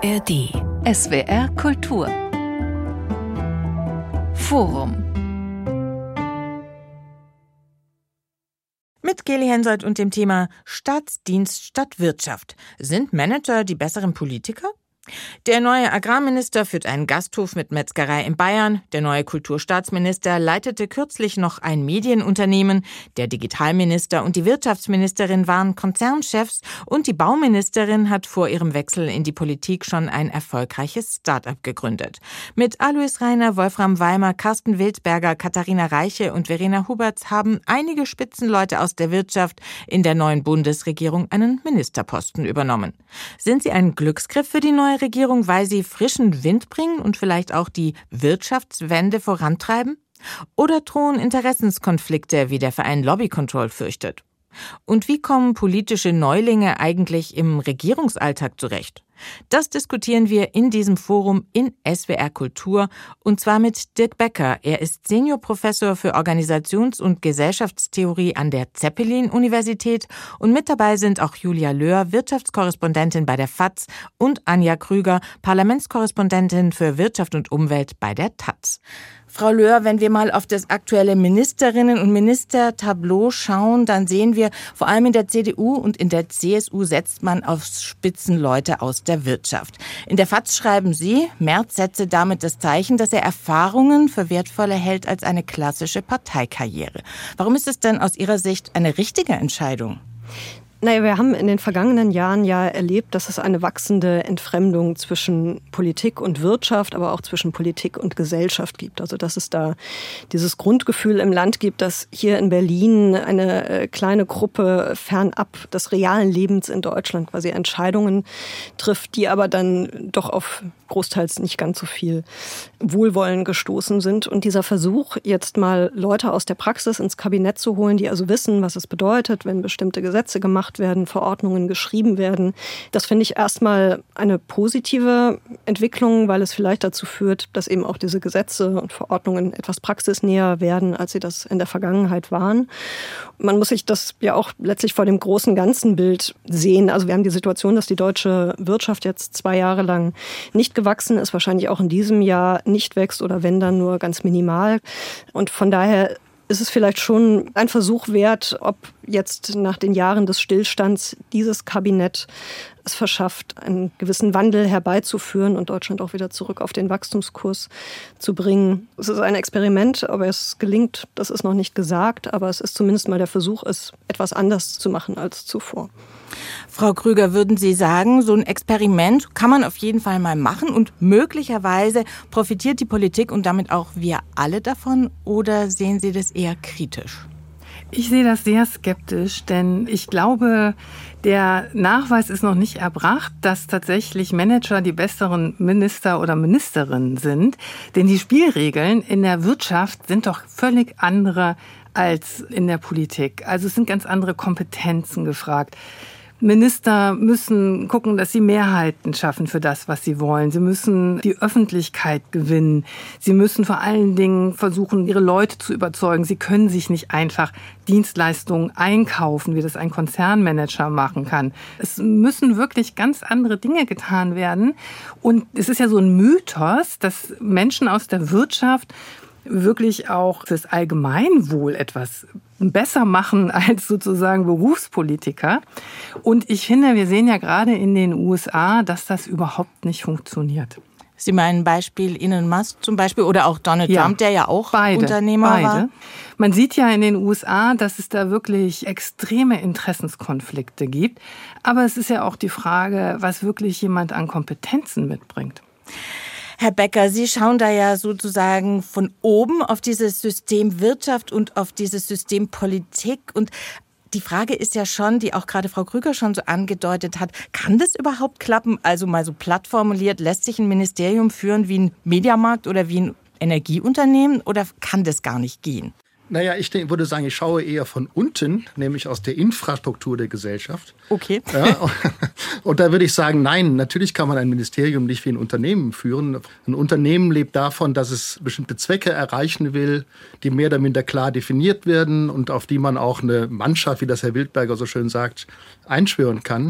ARD. SWR Kultur. Forum. Mit Geli Hensoldt und dem Thema Staatsdienst statt Wirtschaft. Sind Manager die besseren Politiker? Der neue Agrarminister führt einen Gasthof mit Metzgerei in Bayern. Der neue Kulturstaatsminister leitete kürzlich noch ein Medienunternehmen. Der Digitalminister und die Wirtschaftsministerin waren Konzernchefs. Und die Bauministerin hat vor ihrem Wechsel in die Politik schon ein erfolgreiches Start-up gegründet. Mit Alois Rainer, Wolfram Weimer, Carsten Wildberger, Katharina Reiche und Verena Huberts haben einige Spitzenleute aus der Wirtschaft in der neuen Bundesregierung einen Ministerposten übernommen. Sind sie ein Glücksgriff für die neue Regierung, weil sie frischen Wind bringen und vielleicht auch die Wirtschaftswende vorantreiben? Oder drohen Interessenskonflikte, wie der Verein Lobby Control fürchtet? Und wie kommen politische Neulinge eigentlich im Regierungsalltag zurecht? Das diskutieren wir in diesem Forum in SWR Kultur, und zwar mit Dirk Becker. Er ist Seniorprofessor für Organisations- und Gesellschaftstheorie an der Zeppelin-Universität, und mit dabei sind auch Julia Löhr, Wirtschaftskorrespondentin bei der FAZ, und Anja Krüger, Parlamentskorrespondentin für Wirtschaft und Umwelt bei der taz. Frau Löhr, wenn wir mal auf das aktuelle Ministerinnen- und Ministertableau schauen, dann sehen wir, vor allem in der CDU und in der CSU setzt man auf Spitzenleute aus der Wirtschaft. In der FAZ schreiben Sie, Merz setze damit das Zeichen, dass er Erfahrungen für wertvoller hält als eine klassische Parteikarriere. Warum ist es denn aus Ihrer Sicht eine richtige Entscheidung? Naja, wir haben in den vergangenen Jahren ja erlebt, dass es eine wachsende Entfremdung zwischen Politik und Wirtschaft, aber auch zwischen Politik und Gesellschaft gibt. Also dass es da dieses Grundgefühl im Land gibt, dass hier in Berlin eine kleine Gruppe fernab des realen Lebens in Deutschland quasi Entscheidungen trifft, die aber dann doch auf großteils nicht ganz so viel Wohlwollen gestoßen sind. Und dieser Versuch, jetzt mal Leute aus der Praxis ins Kabinett zu holen, die also wissen, was es bedeutet, wenn bestimmte Gesetze gemacht werden, Verordnungen geschrieben werden, das finde ich erstmal eine positive Entwicklung, weil es vielleicht dazu führt, dass eben auch diese Gesetze und Verordnungen etwas praxisnäher werden, als sie das in der Vergangenheit waren. Man muss sich das ja auch letztlich vor dem großen ganzen Bild sehen. Also wir haben die Situation, dass die deutsche Wirtschaft jetzt 2 Jahre lang nicht gewachsen ist, wahrscheinlich auch in diesem Jahr nicht wächst oder wenn dann nur ganz minimal. Und von daher ist es vielleicht schon ein Versuch wert, ob jetzt nach den Jahren des Stillstands dieses Kabinett es verschafft, einen gewissen Wandel herbeizuführen und Deutschland auch wieder zurück auf den Wachstumskurs zu bringen. Es ist ein Experiment, ob es gelingt, das ist noch nicht gesagt, aber es ist zumindest mal der Versuch, es etwas anders zu machen als zuvor. Frau Krüger, würden Sie sagen, so ein Experiment kann man auf jeden Fall mal machen und möglicherweise profitiert die Politik und damit auch wir alle davon, oder sehen Sie das eher kritisch? Ich sehe das sehr skeptisch, denn ich glaube, der Nachweis ist noch nicht erbracht, dass tatsächlich Manager die besseren Minister oder Ministerinnen sind. Denn die Spielregeln in der Wirtschaft sind doch völlig andere als in der Politik. Also es sind ganz andere Kompetenzen gefragt. Minister müssen gucken, dass sie Mehrheiten schaffen für das, was sie wollen. Sie müssen die Öffentlichkeit gewinnen. Sie müssen vor allen Dingen versuchen, ihre Leute zu überzeugen. Sie können sich nicht einfach Dienstleistungen einkaufen, wie das ein Konzernmanager machen kann. Es müssen wirklich ganz andere Dinge getan werden. Und es ist ja so ein Mythos, dass Menschen aus der Wirtschaft wirklich auch fürs Allgemeinwohl etwas besser machen als sozusagen Berufspolitiker. Und ich finde, wir sehen ja gerade in den USA, dass das überhaupt nicht funktioniert. Sie meinen Beispiel Elon Musk zum Beispiel oder auch Donald Trump, der ja auch Unternehmer war? Man sieht ja in den USA, dass es da wirklich extreme Interessenskonflikte gibt. Aber es ist ja auch die Frage, was wirklich jemand an Kompetenzen mitbringt. Herr Becker, Sie schauen da ja sozusagen von oben auf dieses System Wirtschaft und auf dieses System Politik. Und die Frage ist ja schon, die auch gerade Frau Krüger schon so angedeutet hat, kann das überhaupt klappen? Also mal so platt formuliert, lässt sich ein Ministerium führen wie ein Mediamarkt oder wie ein Energieunternehmen, oder kann das gar nicht gehen? Naja, würde sagen, ich schaue eher von unten, nämlich aus der Infrastruktur der Gesellschaft. Okay. Ja, und da würde ich sagen, nein, natürlich kann man ein Ministerium nicht wie ein Unternehmen führen. Ein Unternehmen lebt davon, dass es bestimmte Zwecke erreichen will, die mehr oder minder klar definiert werden und auf die man auch eine Mannschaft, wie das Herr Wildberger so schön sagt, einschwören kann.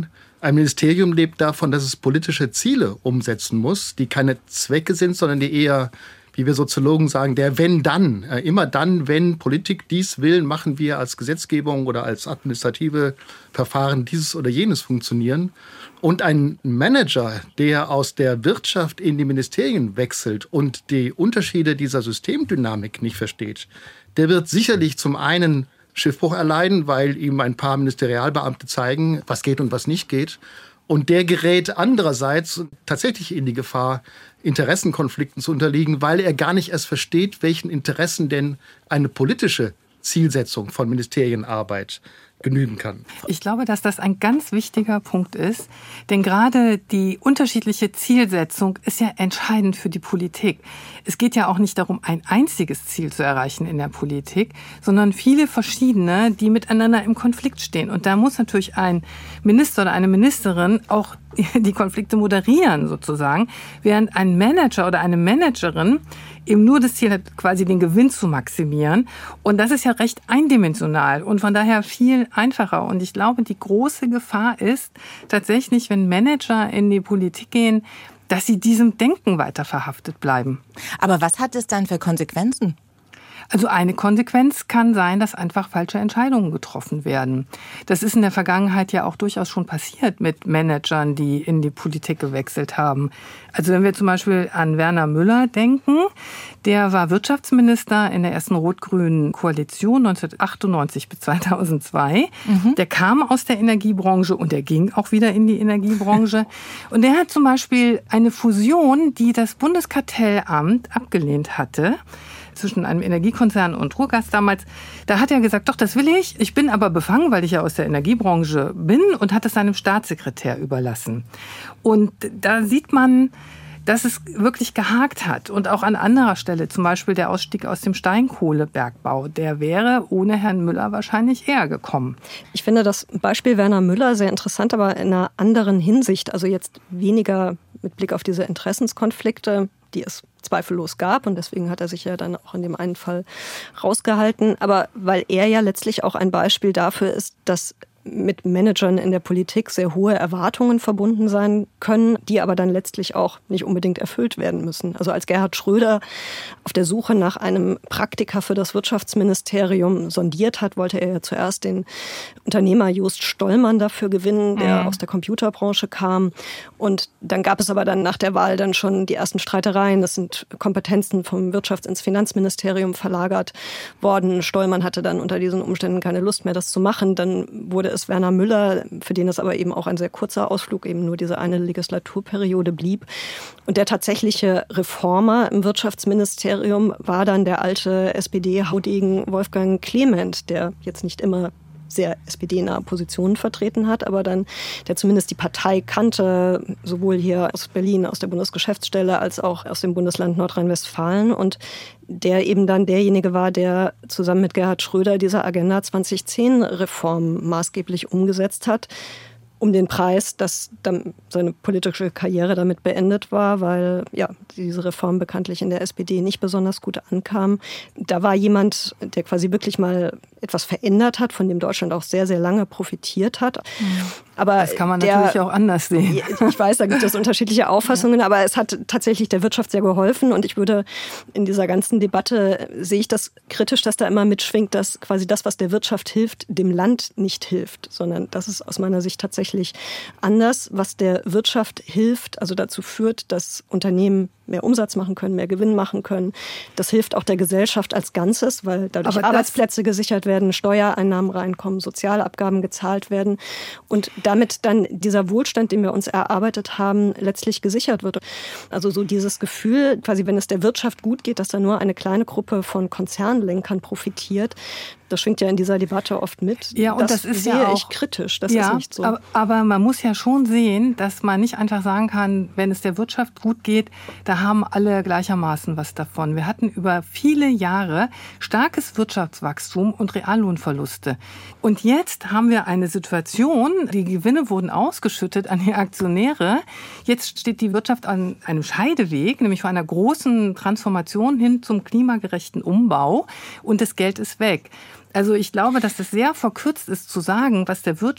Ein Ministerium lebt davon, dass es politische Ziele umsetzen muss, die keine Zwecke sind, sondern die eher, wie wir Soziologen sagen, der Wenn-Dann. Immer dann, wenn Politik dies will, machen wir als Gesetzgebung oder als administrative Verfahren dieses oder jenes funktionieren. Und ein Manager, der aus der Wirtschaft in die Ministerien wechselt und die Unterschiede dieser Systemdynamik nicht versteht, der wird sicherlich zum einen Schiffbruch erleiden, weil ihm ein paar Ministerialbeamte zeigen, was geht und was nicht geht. Und der gerät andererseits tatsächlich in die Gefahr, Interessenkonflikten zu unterliegen, weil er gar nicht erst versteht, welchen Interessen denn eine politische Zielsetzung von Ministerienarbeit genügen kann. Ich glaube, dass das ein ganz wichtiger Punkt ist, denn gerade die unterschiedliche Zielsetzung ist ja entscheidend für die Politik. Es geht ja auch nicht darum, ein einziges Ziel zu erreichen in der Politik, sondern viele verschiedene, die miteinander im Konflikt stehen. Und da muss natürlich ein Minister oder eine Ministerin auch die Konflikte moderieren sozusagen, während ein Manager oder eine Managerin eben nur das Ziel hat, quasi den Gewinn zu maximieren. Und das ist ja recht eindimensional und von daher viel einfacher. Und ich glaube, die große Gefahr ist tatsächlich, wenn Manager in die Politik gehen, dass sie diesem Denken weiter verhaftet bleiben. Aber was hat es dann für Konsequenzen? Also eine Konsequenz kann sein, dass einfach falsche Entscheidungen getroffen werden. Das ist in der Vergangenheit ja auch durchaus schon passiert mit Managern, die in die Politik gewechselt haben. Also wenn wir zum Beispiel an Werner Müller denken, der war Wirtschaftsminister in der ersten rot-grünen Koalition 1998 bis 2002. Der kam aus der Energiebranche und der ging auch wieder in die Energiebranche. Und der hat zum Beispiel eine Fusion, die das Bundeskartellamt abgelehnt hatte, zwischen einem Energiekonzern und Ruhrgas damals, da hat er gesagt, doch, das will ich. Ich bin aber befangen, weil ich ja aus der Energiebranche bin und hat es seinem Staatssekretär überlassen. Und da sieht man, dass es wirklich gehakt hat. Und auch an anderer Stelle, zum Beispiel der Ausstieg aus dem Steinkohlebergbau, der wäre ohne Herrn Müller wahrscheinlich eher gekommen. Ich finde das Beispiel Werner Müller sehr interessant, aber in einer anderen Hinsicht. Also jetzt weniger mit Blick auf diese Interessenskonflikte, die es zweifellos gab. Und deswegen hat er sich ja dann auch in dem einen Fall rausgehalten. Aber weil er ja letztlich auch ein Beispiel dafür ist, dass mit Managern in der Politik sehr hohe Erwartungen verbunden sein können, die aber dann letztlich auch nicht unbedingt erfüllt werden müssen. Also als Gerhard Schröder auf der Suche nach einem Praktiker für das Wirtschaftsministerium sondiert hat, wollte er ja zuerst den Unternehmer Jost Stollmann dafür gewinnen, der aus der Computerbranche kam. Und dann gab es aber dann nach der Wahl dann schon die ersten Streitereien. Das sind Kompetenzen vom Wirtschafts- ins Finanzministerium verlagert worden. Stollmann hatte dann unter diesen Umständen keine Lust mehr, das zu machen. Dann wurde es Werner Müller, für den es aber eben auch ein sehr kurzer Ausflug, eben nur diese eine Legislaturperiode blieb. Und der tatsächliche Reformer im Wirtschaftsministerium war dann der alte SPD-Haudegen Wolfgang Clement, der jetzt nicht immer sehr SPD-nahe Positionen vertreten hat, aber dann, der zumindest die Partei kannte, sowohl hier aus Berlin, aus der Bundesgeschäftsstelle, als auch aus dem Bundesland Nordrhein-Westfalen und der eben dann derjenige war, der zusammen mit Gerhard Schröder diese Agenda 2010-Reform maßgeblich umgesetzt hat, um den Preis, dass dann seine politische Karriere damit beendet war, weil ja diese Reform bekanntlich in der SPD nicht besonders gut ankam. Da war jemand, der quasi wirklich mal etwas verändert hat, von dem Deutschland auch sehr, sehr lange profitiert hat. Aber das kann man natürlich auch anders sehen. Ich weiß, da gibt es unterschiedliche Auffassungen, aber es hat tatsächlich der Wirtschaft sehr geholfen. Und ich würde in dieser ganzen Debatte, sehe ich das kritisch, dass da immer mitschwingt, dass quasi das, was der Wirtschaft hilft, dem Land nicht hilft, sondern das ist aus meiner Sicht tatsächlich anders, was der Wirtschaft hilft, also dazu führt, dass Unternehmen mehr Umsatz machen können, mehr Gewinn machen können. Das hilft auch der Gesellschaft als Ganzes, weil dadurch Arbeitsplätze gesichert werden, Steuereinnahmen reinkommen, Sozialabgaben gezahlt werden und damit dann dieser Wohlstand, den wir uns erarbeitet haben, letztlich gesichert wird. Also so dieses Gefühl, quasi wenn es der Wirtschaft gut geht, dass da nur eine kleine Gruppe von Konzernlenkern profitiert, das schwingt ja in dieser Debatte oft mit. Ja, und das ist sehe ja auch, ich kritisch. Das ist nicht so. Aber man muss ja schon sehen, dass man nicht einfach sagen kann, wenn es der Wirtschaft gut geht, da haben alle gleichermaßen was davon. Wir hatten über viele Jahre starkes Wirtschaftswachstum und Reallohnverluste. Und jetzt haben wir eine Situation, die Gewinne wurden ausgeschüttet an die Aktionäre. Jetzt steht die Wirtschaft an einem Scheideweg, nämlich vor einer großen Transformation hin zum klimagerechten Umbau und das Geld ist weg. Also ich glaube, dass es sehr verkürzt ist zu sagen, was der Wirtschaft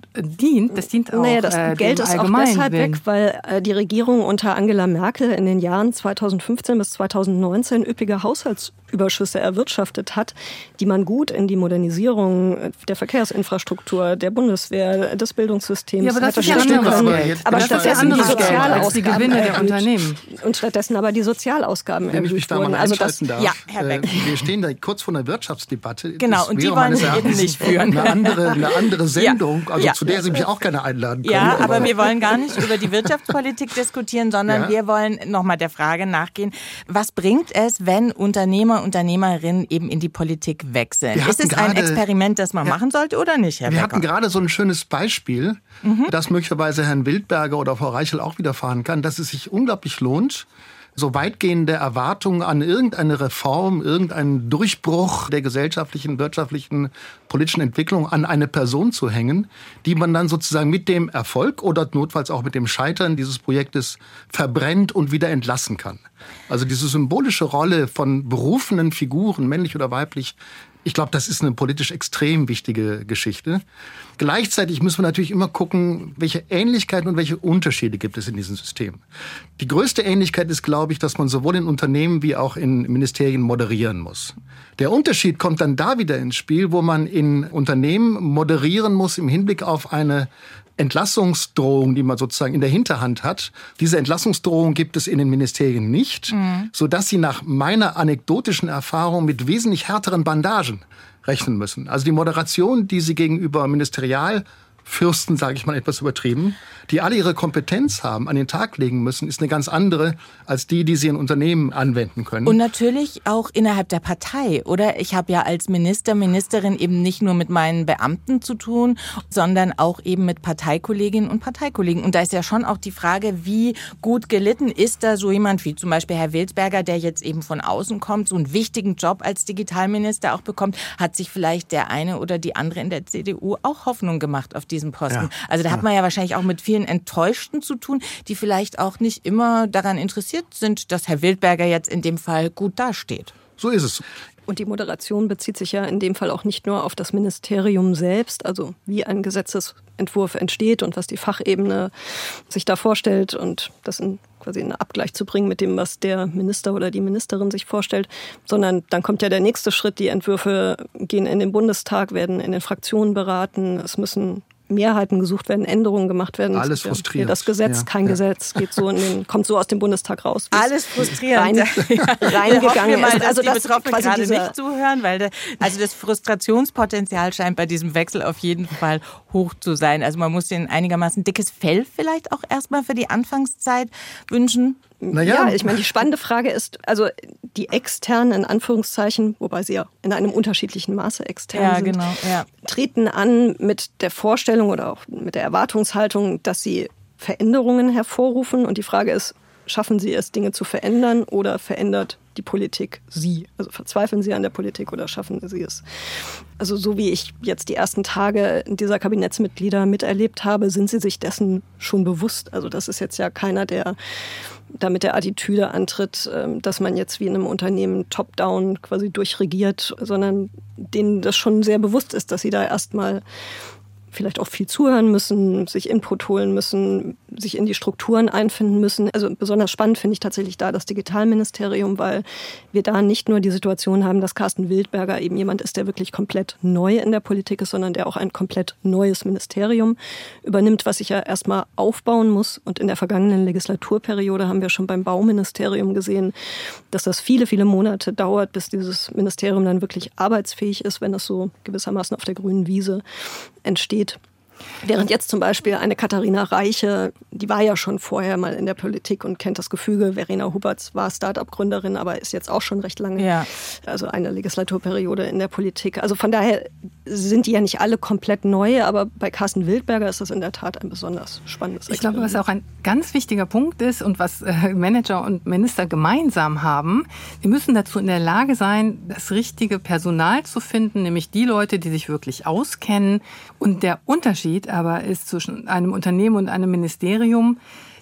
dient. Das dient auch das Geld ist auch deshalb weg, weil die Regierung unter Angela Merkel in den Jahren 2015 bis 2019 üppige Haushaltsüberschüsse erwirtschaftet hat, die man gut in die Modernisierung der Verkehrsinfrastruktur, der Bundeswehr, des Bildungssystems hätte stecken können. Aber stattdessen die Sozialausgaben die Gewinne der Unternehmen. Und stattdessen aber die Sozialausgaben erhöht wurden. Wenn ich mich da mal einschalten darf. Ja, Herr Beck. Wir stehen da kurz vor einer Wirtschaftsdebatte. Genau, und die wollen wir eben nicht führen. Eine andere Sendung, zu der Sie mich auch gerne einladen können. Ja, aber wir wollen gar nicht über die Wirtschaftspolitik diskutieren, sondern wir wollen nochmal der Frage nachgehen, was bringt es, wenn Unternehmerinnen eben in die Politik wechseln? Ist es ein Experiment, das man machen sollte oder nicht, Herr Becker? Wir hatten gerade so ein schönes Beispiel, das möglicherweise Herrn Wildberger oder Frau Reichel auch widerfahren kann, dass es sich unglaublich lohnt, so weitgehende Erwartungen an irgendeine Reform, irgendeinen Durchbruch der gesellschaftlichen, wirtschaftlichen, politischen Entwicklung an eine Person zu hängen, die man dann sozusagen mit dem Erfolg oder notfalls auch mit dem Scheitern dieses Projektes verbrennt und wieder entlassen kann. Also diese symbolische Rolle von berufenen Figuren, männlich oder weiblich, ich glaube, das ist eine politisch extrem wichtige Geschichte. Gleichzeitig müssen wir natürlich immer gucken, welche Ähnlichkeiten und welche Unterschiede gibt es in diesem System. Die größte Ähnlichkeit ist, glaube ich, dass man sowohl in Unternehmen wie auch in Ministerien moderieren muss. Der Unterschied kommt dann da wieder ins Spiel, wo man in Unternehmen moderieren muss im Hinblick auf eine Entlassungsdrohung, die man sozusagen in der Hinterhand hat. Diese Entlassungsdrohung gibt es in den Ministerien nicht, sodass sie nach meiner anekdotischen Erfahrung mit wesentlich härteren Bandagen rechnen müssen. Also die Moderation, die sie gegenüber Ministerialfürsten, sage ich mal etwas übertrieben, die alle ihre Kompetenz haben, an den Tag legen müssen, ist eine ganz andere als die sie in Unternehmen anwenden können. Und natürlich auch innerhalb der Partei, oder? Ich habe ja als Ministerin eben nicht nur mit meinen Beamten zu tun, sondern auch eben mit Parteikolleginnen und Parteikollegen. Und da ist ja schon auch die Frage, wie gut gelitten ist da so jemand wie zum Beispiel Herr Wildberger, der jetzt eben von außen kommt, so einen wichtigen Job als Digitalminister auch bekommt, hat sich vielleicht der eine oder die andere in der CDU auch Hoffnung gemacht auf diesen Posten. Ja. Also da hat man ja wahrscheinlich auch mit vielen Enttäuschten zu tun, die vielleicht auch nicht immer daran interessiert sind, dass Herr Wildberger jetzt in dem Fall gut dasteht. So ist es. Und die Moderation bezieht sich ja in dem Fall auch nicht nur auf das Ministerium selbst, also wie ein Gesetzesentwurf entsteht und was die Fachebene sich da vorstellt und das quasi in Abgleich zu bringen mit dem, was der Minister oder die Ministerin sich vorstellt, sondern dann kommt ja der nächste Schritt. Die Entwürfe gehen in den Bundestag, werden in den Fraktionen beraten, es müssen Mehrheiten gesucht werden, Änderungen gemacht werden. Alles frustrierend. Das Gesetz, kein Gesetz, kommt so aus dem Bundestag raus. Alles frustrierend. Reingegangen ist. Also die Betroffenen gerade nicht zuhören, weil das Frustrationspotenzial scheint bei diesem Wechsel auf jeden Fall hoch zu sein. Also man muss denen einigermaßen dickes Fell vielleicht auch erstmal für die Anfangszeit wünschen. Ja, ich meine, die spannende Frage ist, also die externen, in Anführungszeichen, wobei sie ja in einem unterschiedlichen Maße extern sind, genau, treten an mit der Vorstellung oder auch mit der Erwartungshaltung, dass sie Veränderungen hervorrufen. Und die Frage ist, schaffen sie es, Dinge zu verändern oder verändert die Politik sie? Also verzweifeln sie an der Politik oder schaffen sie es? Also so wie ich jetzt die ersten Tage dieser Kabinettsmitglieder miterlebt habe, sind sie sich dessen schon bewusst. Also das ist jetzt ja keiner, der da mit der Attitüde antritt, dass man jetzt wie in einem Unternehmen top-down quasi durchregiert, sondern denen das schon sehr bewusst ist, dass sie da erstmal vielleicht auch viel zuhören müssen, sich Input holen müssen, sich in die Strukturen einfinden müssen. Also besonders spannend finde ich tatsächlich da das Digitalministerium, weil wir da nicht nur die Situation haben, dass Carsten Wildberger eben jemand ist, der wirklich komplett neu in der Politik ist, sondern der auch ein komplett neues Ministerium übernimmt, was sich ja erstmal aufbauen muss. Und in der vergangenen Legislaturperiode haben wir schon beim Bauministerium gesehen, dass das viele, viele Monate dauert, bis dieses Ministerium dann wirklich arbeitsfähig ist, wenn es so gewissermaßen auf der grünen Wiese entsteht. Während jetzt zum Beispiel eine Katharina Reiche, die war ja schon vorher mal in der Politik und kennt das Gefüge. Verena Huberts war Start-up-Gründerin, aber ist jetzt auch schon recht lange, also eine Legislaturperiode in der Politik. Also von daher sind die ja nicht alle komplett neu, aber bei Carsten Wildberger ist das in der Tat ein besonders spannendes Experiment. Ich glaube, was auch ein ganz wichtiger Punkt ist und was Manager und Minister gemeinsam haben, die müssen dazu in der Lage sein, das richtige Personal zu finden, nämlich die Leute, die sich wirklich auskennen. Und der Unterschied aber ist zwischen einem Unternehmen und einem Ministerium,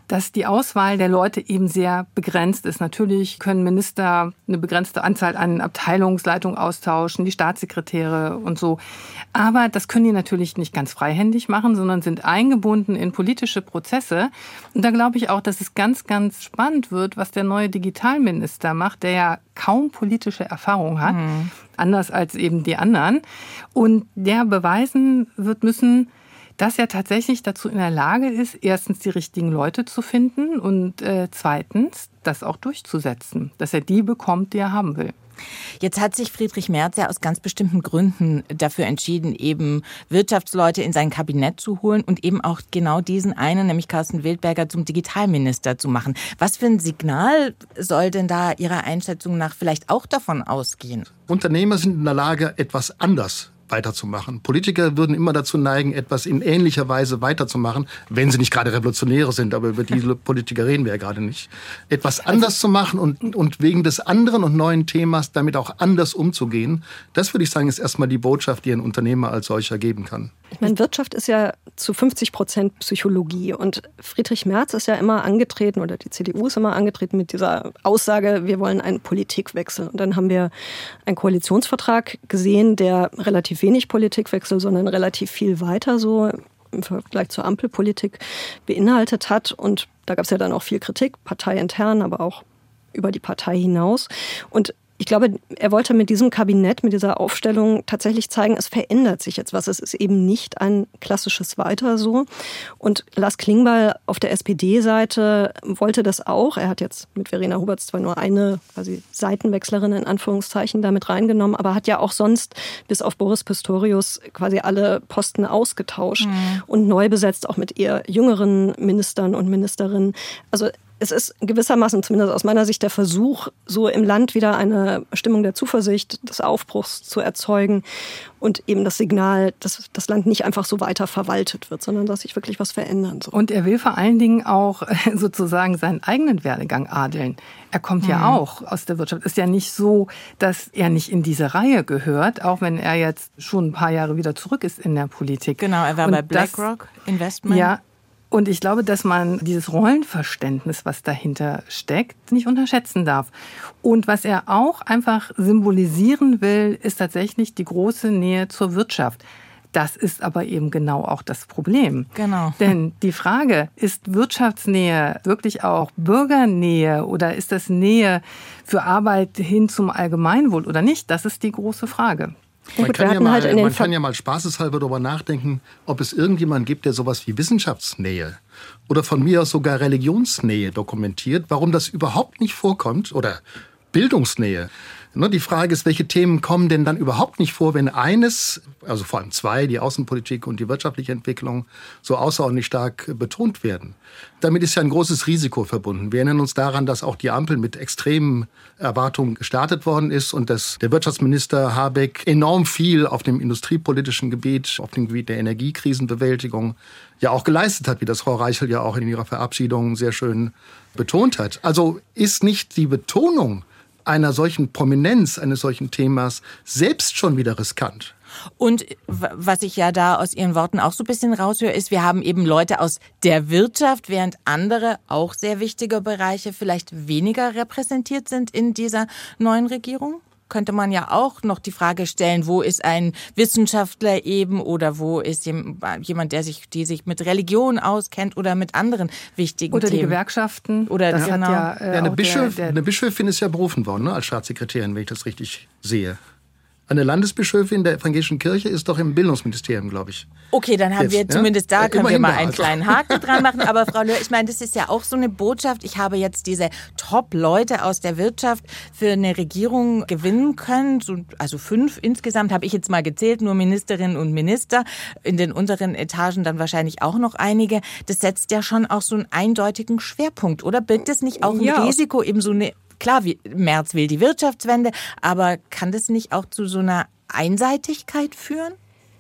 dass die Auswahl der Leute eben sehr begrenzt ist. Natürlich können Minister eine begrenzte Anzahl an Abteilungsleitungen austauschen, die Staatssekretäre und so. Aber das können die natürlich nicht ganz freihändig machen, sondern sind eingebunden in politische Prozesse. Und da glaube ich auch, dass es ganz, ganz spannend wird, was der neue Digitalminister macht, der ja kaum politische Erfahrung hat, anders als eben die anderen. Und der beweisen wird müssen, dass er tatsächlich dazu in der Lage ist, erstens die richtigen Leute zu finden und zweitens das auch durchzusetzen, dass er die bekommt, die er haben will. Jetzt hat sich Friedrich Merz ja aus ganz bestimmten Gründen dafür entschieden, eben Wirtschaftsleute in sein Kabinett zu holen und eben auch genau diesen einen, nämlich Carsten Wildberger, zum Digitalminister zu machen. Was für ein Signal soll denn da Ihrer Einschätzung nach vielleicht auch davon ausgehen? Unternehmer sind in der Lage, etwas anders weiterzumachen. Politiker würden immer dazu neigen, etwas in ähnlicher Weise weiterzumachen, wenn sie nicht gerade Revolutionäre sind, aber über diese Politiker reden wir ja gerade nicht. Etwas anders zu machen und wegen des anderen und neuen Themas damit auch anders umzugehen, das würde ich sagen, ist erstmal die Botschaft, die ein Unternehmer als solcher geben kann. Ich meine, Wirtschaft ist ja zu 50% Psychologie und Friedrich Merz ist ja immer angetreten oder die CDU ist immer angetreten mit dieser Aussage, wir wollen einen Politikwechsel. Und dann haben wir einen Koalitionsvertrag gesehen, der relativ wenig Politikwechsel, sondern relativ viel weiter so im Vergleich zur Ampelpolitik beinhaltet hat. Und da gab es ja dann auch viel Kritik, parteiintern, aber auch über die Partei hinaus. Und ich glaube, er wollte mit diesem Kabinett, mit dieser Aufstellung tatsächlich zeigen, es verändert sich jetzt was. Es ist eben nicht ein klassisches Weiter so. Und Lars Klingbeil auf der SPD-Seite wollte das auch. Er hat jetzt mit Verena Huberts zwar nur eine quasi Seitenwechslerin in Anführungszeichen damit reingenommen, aber hat ja auch sonst bis auf Boris Pistorius quasi alle Posten ausgetauscht und neu besetzt, auch mit eher jüngeren Ministern und Ministerinnen. Also es ist gewissermaßen, zumindest aus meiner Sicht, der Versuch, so im Land wieder eine Stimmung der Zuversicht, des Aufbruchs zu erzeugen und eben das Signal, dass das Land nicht einfach so weiter verwaltet wird, sondern dass sich wirklich was verändern soll. Und er will vor allen Dingen auch sozusagen seinen eigenen Werdegang adeln. Er kommt ja auch aus der Wirtschaft. Ist ja nicht so, dass er nicht in diese Reihe gehört, auch wenn er jetzt schon ein paar Jahre wieder zurück ist in der Politik. Genau, er war bei BlackRock Investment. Ja. Und ich glaube, dass man dieses Rollenverständnis, was dahinter steckt, nicht unterschätzen darf. Und was er auch einfach symbolisieren will, ist tatsächlich die große Nähe zur Wirtschaft. Das ist aber eben genau auch das Problem. Genau. Denn die Frage, ist Wirtschaftsnähe wirklich auch Bürgernähe oder ist das Nähe für Arbeit hin zum Allgemeinwohl oder nicht? Das ist die große Frage. Man kann ja mal spaßeshalber darüber nachdenken, ob es irgendjemanden gibt, der sowas wie Wissenschaftsnähe oder von mir aus sogar Religionsnähe dokumentiert, warum das überhaupt nicht vorkommt oder Bildungsnähe. Die Frage ist, welche Themen kommen denn dann überhaupt nicht vor, wenn eines, also vor allem zwei, die Außenpolitik und die wirtschaftliche Entwicklung, so außerordentlich stark betont werden. Damit ist ja ein großes Risiko verbunden. Wir erinnern uns daran, dass auch die Ampel mit extremen Erwartungen gestartet worden ist und dass der Wirtschaftsminister Habeck enorm viel auf dem industriepolitischen Gebiet, auf dem Gebiet der Energiekrisenbewältigung ja auch geleistet hat, wie das Frau Reichel ja auch in ihrer Verabschiedung sehr schön betont hat. Also ist nicht die Betonung einer solchen Prominenz, eines solchen Themas selbst schon wieder riskant. Und was ich ja da aus Ihren Worten auch so ein bisschen raushöre, ist, wir haben eben Leute aus der Wirtschaft, während andere auch sehr wichtige Bereiche vielleicht weniger repräsentiert sind in dieser neuen Regierung? Könnte man ja auch noch die Frage stellen, wo ist ein Wissenschaftler eben oder wo ist jemand, die sich mit Religion auskennt oder mit anderen wichtigen Themen. Oder die Themen. Gewerkschaften. Oder das genau. hat ja, eine Bischöfin ist ja berufen worden, als Staatssekretärin, wenn ich das richtig sehe. Eine Landesbischöfin der evangelischen Kirche ist doch im Bildungsministerium, glaube ich. Okay, dann haben wir zumindest da, können wir mal einen kleinen Haken dran machen. Aber Frau Löhr, ich meine, das ist ja auch so eine Botschaft. Ich habe jetzt diese Top-Leute aus der Wirtschaft für eine Regierung gewinnen können. Also 5 insgesamt habe ich jetzt mal gezählt, nur Ministerinnen und Minister. In den unteren Etagen dann wahrscheinlich auch noch einige. Das setzt ja schon auch so einen eindeutigen Schwerpunkt, oder? Birgt das nicht auch ein Risiko, eben so eine... Klar, Merz will die Wirtschaftswende, aber kann das nicht auch zu so einer Einseitigkeit führen?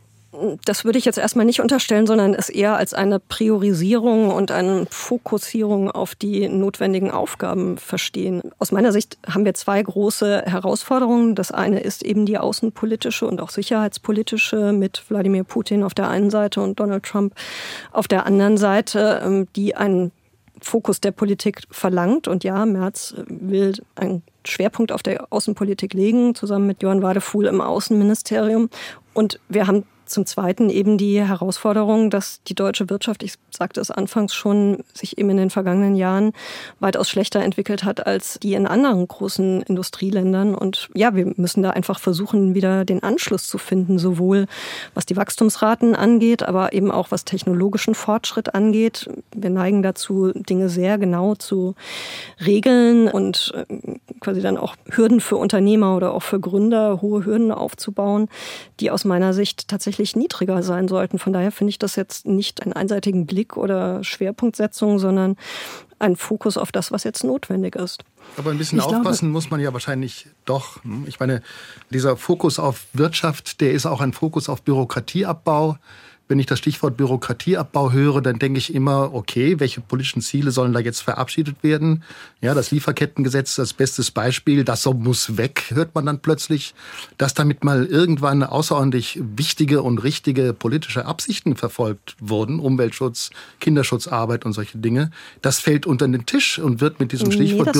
Das würde ich jetzt erstmal nicht unterstellen, sondern es eher als eine Priorisierung und eine Fokussierung auf die notwendigen Aufgaben verstehen. Aus meiner Sicht haben wir 2 große Herausforderungen. Das eine ist eben die außenpolitische und auch sicherheitspolitische mit Wladimir Putin auf der einen Seite und Donald Trump auf der anderen Seite, die ein Fokus der Politik verlangt. Und ja, Merz will einen Schwerpunkt auf der Außenpolitik legen, zusammen mit Johann Wadefuhl im Außenministerium. Und wir haben zum Zweiten eben die Herausforderung, dass die deutsche Wirtschaft, ich sagte es anfangs schon, sich eben in den vergangenen Jahren weitaus schlechter entwickelt hat als die in anderen großen Industrieländern. Und ja, wir müssen da einfach versuchen, wieder den Anschluss zu finden, sowohl was die Wachstumsraten angeht, aber eben auch was technologischen Fortschritt angeht. Wir neigen dazu, Dinge sehr genau zu regeln und quasi dann auch Hürden für Unternehmer oder auch für Gründer, hohe Hürden aufzubauen, die aus meiner Sicht tatsächlich niedriger sein sollten. Von daher finde ich das jetzt nicht einen einseitigen Blick oder Schwerpunktsetzung, sondern ein Fokus auf das, was jetzt notwendig ist. Aber ein bisschen aufpassen muss man ja wahrscheinlich doch. Ich meine, dieser Fokus auf Wirtschaft, der ist auch ein Fokus auf Bürokratieabbau. Wenn ich das Stichwort Bürokratieabbau höre, dann denke ich immer, okay, welche politischen Ziele sollen da jetzt verabschiedet werden? Ja, das Lieferkettengesetz, das beste Beispiel, das muss weg, hört man dann plötzlich. Dass damit mal irgendwann außerordentlich wichtige und richtige politische Absichten verfolgt wurden, Umweltschutz, Kinderschutzarbeit und solche Dinge, das fällt unter den Tisch und wird mit diesem Stichwort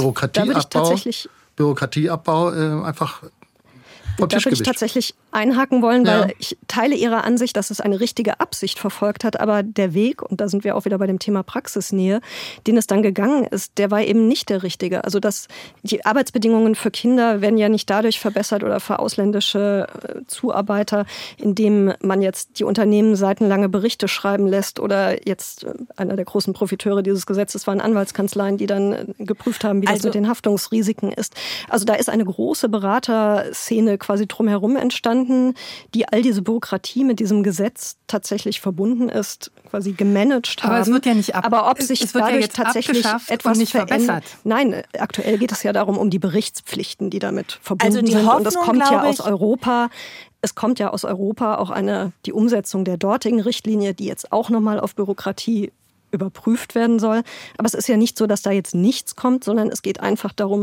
Bürokratieabbau einfach da würde ich tatsächlich einhaken wollen, weil ich teile Ihre Ansicht, dass es eine richtige Absicht verfolgt hat, aber der Weg, und da sind wir auch wieder bei dem Thema Praxisnähe, den es dann gegangen ist, der war eben nicht der richtige. Also die Arbeitsbedingungen für Kinder werden ja nicht dadurch verbessert oder für ausländische Zuarbeiter, indem man jetzt die Unternehmen seitenlange Berichte schreiben lässt oder jetzt einer der großen Profiteure dieses Gesetzes waren Anwaltskanzleien, die dann geprüft haben, wie das mit den Haftungsrisiken ist. Also da ist eine große Beraterszene quasi drumherum entstanden, die all diese Bürokratie mit diesem Gesetz tatsächlich verbunden ist, quasi gemanagt haben. Aber es wird ja nicht Aber ob sich dadurch ja tatsächlich etwas nicht verbessert. Nein, aktuell geht es ja darum, um die Berichtspflichten, die damit verbunden sind. Hoffnung, und das kommt ja aus Europa. Es kommt ja aus Europa auch die Umsetzung der dortigen Richtlinie, die jetzt auch nochmal auf Bürokratie überprüft werden soll. Aber es ist ja nicht so, dass da jetzt nichts kommt, sondern es geht einfach darum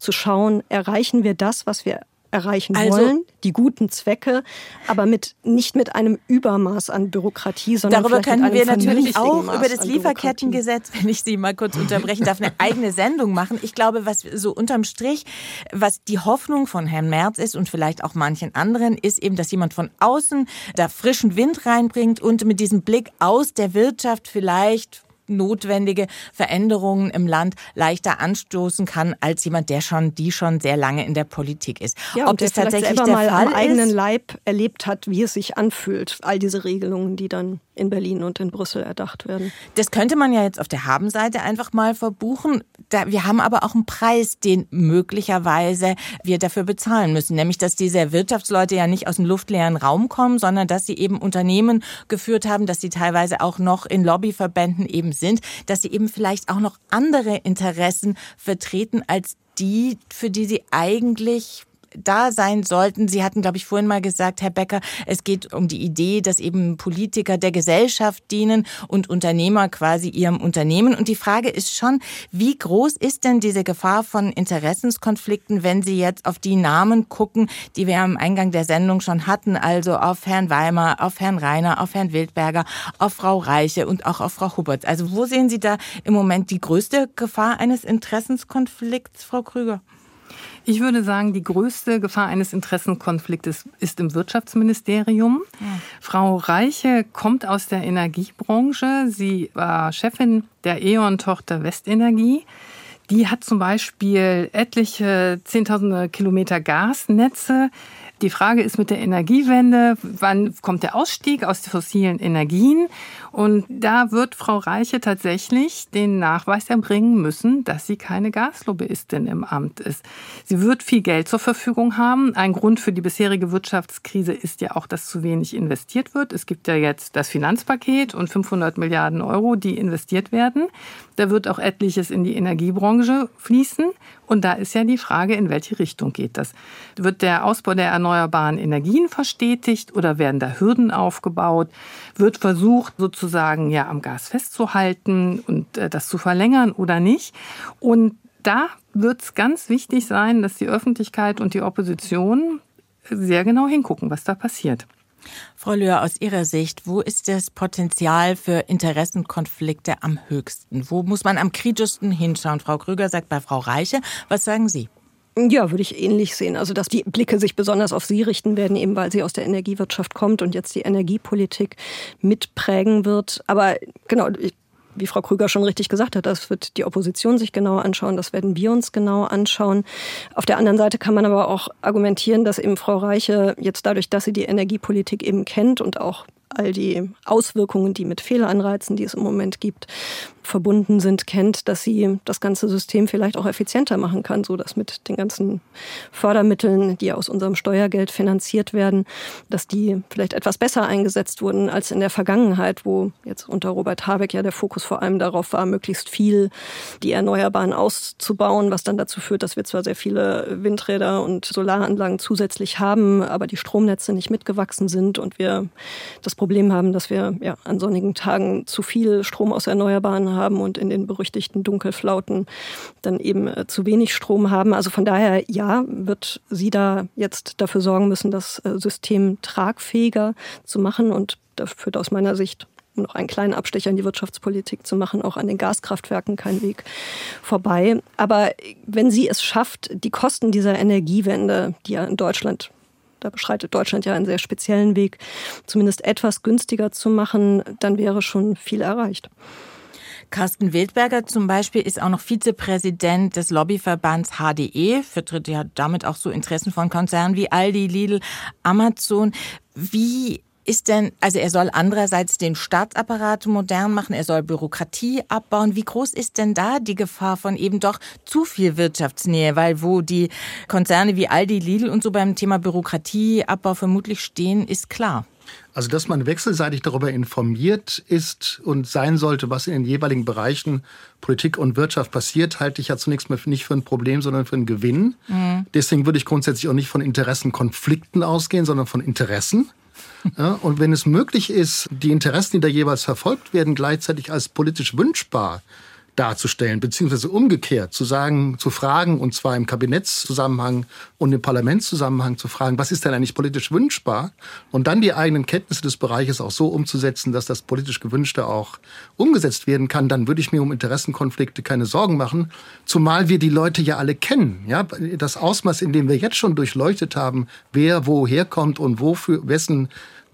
zu schauen, erreichen wir das, was wir erreichen wollen, die guten Zwecke, aber nicht mit einem Übermaß an Bürokratie, sondern darüber vielleicht mit einem können wir natürlich auch Maß über das Lieferkettengesetz, wenn ich Sie mal kurz unterbrechen darf, eine eigene Sendung machen. Ich glaube, was so unterm Strich, was die Hoffnung von Herrn Merz ist und vielleicht auch manchen anderen, ist eben, dass jemand von außen da frischen Wind reinbringt und mit diesem Blick aus der Wirtschaft vielleicht notwendige Veränderungen im Land leichter anstoßen kann als jemand, die schon sehr lange in der Politik ist. Ja, ob das tatsächlich selber der Fall am eigenen Leib erlebt hat, wie es sich anfühlt, all diese Regelungen, die dann in Berlin und in Brüssel erdacht werden. Das könnte man ja jetzt auf der Habenseite einfach mal verbuchen. Wir haben aber auch einen Preis, den möglicherweise wir dafür bezahlen müssen, nämlich dass diese Wirtschaftsleute ja nicht aus dem luftleeren Raum kommen, sondern dass sie eben Unternehmen geführt haben, dass sie teilweise auch noch in Lobbyverbänden eben sind, dass sie eben vielleicht auch noch andere Interessen vertreten als die, für die sie eigentlich da sein sollten. Sie hatten, glaube ich, vorhin mal gesagt, Herr Becker, es geht um die Idee, dass eben Politiker der Gesellschaft dienen und Unternehmer quasi ihrem Unternehmen. Und die Frage ist schon, wie groß ist denn diese Gefahr von Interessenskonflikten, wenn Sie jetzt auf die Namen gucken, die wir am Eingang der Sendung schon hatten, also auf Herrn Weimar, auf Herrn Reiner, auf Herrn Wildberger, auf Frau Reiche und auch auf Frau Huberts. Also wo sehen Sie da im Moment die größte Gefahr eines Interessenskonflikts, Frau Krüger? Ich würde sagen, die größte Gefahr eines Interessenkonfliktes ist im Wirtschaftsministerium. Ja. Frau Reiche kommt aus der Energiebranche. Sie war Chefin der E.ON-Tochter Westenergie. Die hat zum Beispiel etliche Zehntausende Kilometer Gasnetze. Die Frage ist mit der Energiewende, wann kommt der Ausstieg aus den fossilen Energien? Und da wird Frau Reiche tatsächlich den Nachweis erbringen müssen, dass sie keine Gaslobbyistin im Amt ist. Sie wird viel Geld zur Verfügung haben. Ein Grund für die bisherige Wirtschaftskrise ist ja auch, dass zu wenig investiert wird. Es gibt ja jetzt das Finanzpaket und 500 Milliarden Euro, die investiert werden. Da wird auch etliches in die Energiebranche fließen. Und da ist ja die Frage, in welche Richtung geht das? Wird der Ausbau der erneuerbaren Energien verstetigt oder werden da Hürden aufgebaut? Wird versucht, sozusagen ja am Gas festzuhalten und das zu verlängern oder nicht? Und da wird es ganz wichtig sein, dass die Öffentlichkeit und die Opposition sehr genau hingucken, was da passiert. Frau Löhr, aus Ihrer Sicht, wo ist das Potenzial für Interessenkonflikte am höchsten? Wo muss man am kritischsten hinschauen? Frau Krüger sagt bei Frau Reiche. Was sagen Sie? Ja, würde ich ähnlich sehen. Also, dass die Blicke sich besonders auf sie richten werden, eben weil sie aus der Energiewirtschaft kommt und jetzt die Energiepolitik mitprägen wird. Aber genau, wie Frau Krüger schon richtig gesagt hat, das wird die Opposition sich genau anschauen, das werden wir uns genau anschauen. Auf der anderen Seite kann man aber auch argumentieren, dass eben Frau Reiche jetzt dadurch, dass sie die Energiepolitik eben kennt und auch all die Auswirkungen, die mit Fehlanreizen, die es im Moment gibt, verbunden sind, kennt, dass sie das ganze System vielleicht auch effizienter machen kann, so dass mit den ganzen Fördermitteln, die aus unserem Steuergeld finanziert werden, dass die vielleicht etwas besser eingesetzt wurden als in der Vergangenheit, wo jetzt unter Robert Habeck ja der Fokus vor allem darauf war, möglichst viel die Erneuerbaren auszubauen, was dann dazu führt, dass wir zwar sehr viele Windräder und Solaranlagen zusätzlich haben, aber die Stromnetze nicht mitgewachsen sind und wir das Problem haben, dass wir an sonnigen Tagen zu viel Strom aus Erneuerbaren haben und in den berüchtigten Dunkelflauten dann eben zu wenig Strom haben. Also von daher, ja, wird sie da jetzt dafür sorgen müssen, das System tragfähiger zu machen und da führt aus meiner Sicht, um noch einen kleinen Abstecher in die Wirtschaftspolitik zu machen, auch an den Gaskraftwerken kein Weg vorbei. Aber wenn sie es schafft, die Kosten dieser Energiewende, die ja in Deutschland, da beschreitet Deutschland ja einen sehr speziellen Weg, zumindest etwas günstiger zu machen, dann wäre schon viel erreicht. Carsten Wildberger zum Beispiel ist auch noch Vizepräsident des Lobbyverbands HDE, vertritt ja damit auch so Interessen von Konzernen wie Aldi, Lidl, Amazon. Wie ist denn, also er soll andererseits den Staatsapparat modern machen, er soll Bürokratie abbauen. Wie groß ist denn da die Gefahr von eben doch zu viel Wirtschaftsnähe? Weil wo die Konzerne wie Aldi, Lidl und so beim Thema Bürokratieabbau vermutlich stehen, ist klar. Also, dass man wechselseitig darüber informiert ist und sein sollte, was in den jeweiligen Bereichen Politik und Wirtschaft passiert, halte ich ja zunächst mal nicht für ein Problem, sondern für einen Gewinn. Deswegen würde ich grundsätzlich auch nicht von Interessenkonflikten ausgehen, sondern von Interessen. Ja, und wenn es möglich ist, die Interessen, die da jeweils verfolgt werden, gleichzeitig als politisch wünschbar darzustellen, beziehungsweise umgekehrt zu sagen, zu fragen, und zwar im Kabinettszusammenhang und im Parlamentszusammenhang zu fragen, was ist denn eigentlich politisch wünschbar? Und dann die eigenen Kenntnisse des Bereiches auch so umzusetzen, dass das politisch Gewünschte auch umgesetzt werden kann, dann würde ich mir um Interessenkonflikte keine Sorgen machen, zumal wir die Leute ja alle kennen. Ja, das Ausmaß, in dem wir jetzt schon durchleuchtet haben, wer woher kommt und wofür, wessen